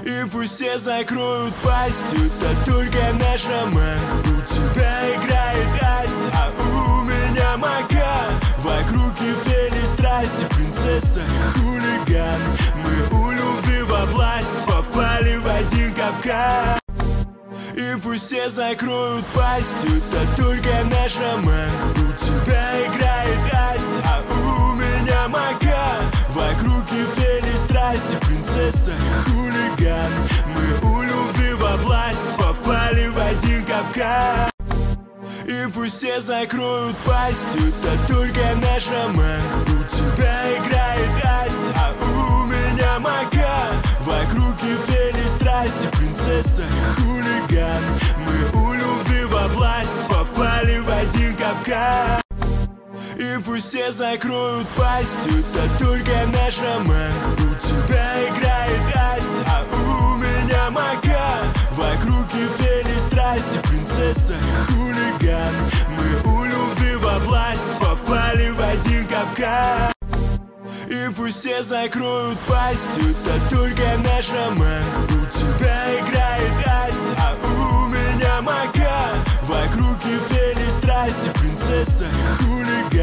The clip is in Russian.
И пусть все закроют пасть, это только наш роман. У тебя играет Асть, а у меня Мака. Вокруг кипели страсти, принцесса и хулиган. Мы у любви во власть попали в один капкан. И пусть все закроют пасть, это только наш роман. У тебя играет Асть, а у меня Мака. Вокруг кипели страсти, принцесса и хулиган. Мы у любви во власть попали в один капкан. И пусть все закроют пасть, это только наш роман. У тебя играет Асть, а у меня Мака. Вокруг кипели страсти, принцесса и хулиган. Мы у любви во власть попали в один капкан. И пусть все закроют пасть, это только наш роман. У тебя играет Асть, а у меня Мака. Вокруг кипели страсти, принцесса и хулиган. Мы у любви во власть попали в один капкан. И пусть все закроют пасть, это только наш роман. У тебя играет